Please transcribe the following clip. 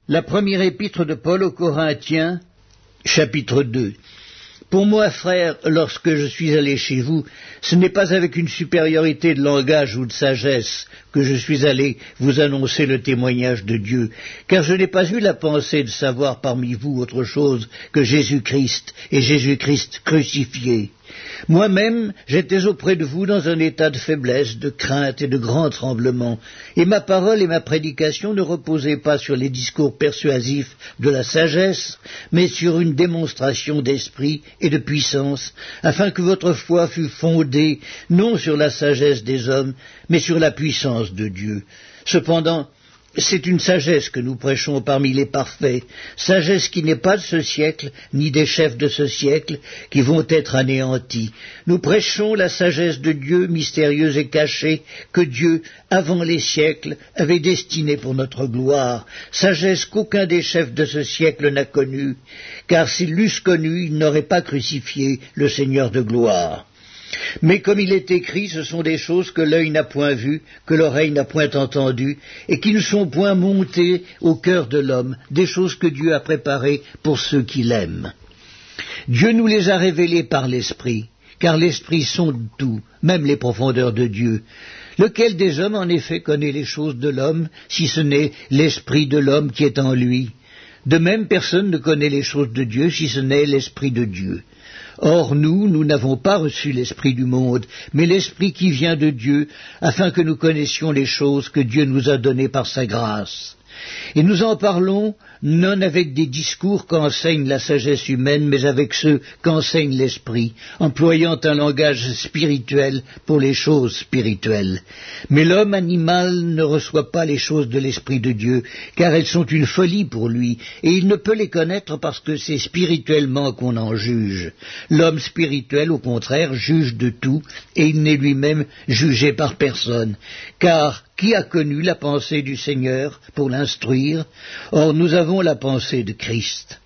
La première épître de Paul aux Corinthiens, chapitre 2. Pour moi, frères, lorsque je suis allé chez vous, ce n'est pas avec une supériorité de langage ou de sagesse que je suis allé vous annoncer le témoignage de Dieu, car je n'ai pas eu la pensée de savoir parmi vous autre chose que Jésus-Christ et Jésus-Christ crucifié. Moi-même, j'étais auprès de vous dans un état de faiblesse, de crainte et de grand tremblement, et ma parole et ma prédication ne reposaient pas sur les discours persuasifs de la sagesse, mais sur une démonstration d'esprit et de puissance, afin que votre foi fût fondée non sur la sagesse des hommes, mais sur la puissance de Dieu. Cependant, c'est une sagesse que nous prêchons parmi les parfaits, sagesse qui n'est pas de ce siècle, ni des chefs de ce siècle, qui vont être anéantis. Nous prêchons la sagesse de Dieu, mystérieuse et cachée, que Dieu, avant les siècles, avait destinée pour notre gloire, sagesse qu'aucun des chefs de ce siècle n'a connue, car s'ils l'eussent connue, ils n'auraient pas crucifié le Seigneur de gloire. Mais comme il est écrit, ce sont des choses que l'œil n'a point vues, que l'oreille n'a point entendues, et qui ne sont point montées au cœur de l'homme, des choses que Dieu a préparées pour ceux qui l'aiment. Dieu nous les a révélées par l'Esprit, car l'Esprit sonde tout, même les profondeurs de Dieu. Lequel des hommes en effet connaît les choses de l'homme, si ce n'est l'Esprit de l'homme qui est en lui? De même, personne ne connaît les choses de Dieu, si ce n'est l'Esprit de Dieu. Or nous n'avons pas reçu l'Esprit du monde, mais l'Esprit qui vient de Dieu, afin que nous connaissions les choses que Dieu nous a données par sa grâce. Et nous en parlons non avec des discours qu'enseigne la sagesse humaine, mais avec ceux qu'enseigne l'Esprit, employant un langage spirituel pour les choses spirituelles. Mais l'homme animal ne reçoit pas les choses de l'Esprit de Dieu, car elles sont une folie pour lui, et il ne peut les connaître parce que c'est spirituellement qu'on en juge. L'homme spirituel, au contraire, juge de tout, et il n'est lui-même jugé par personne, car qui a connu la pensée du Seigneur pour l'instruire? Or nous avons la pensée de Christ.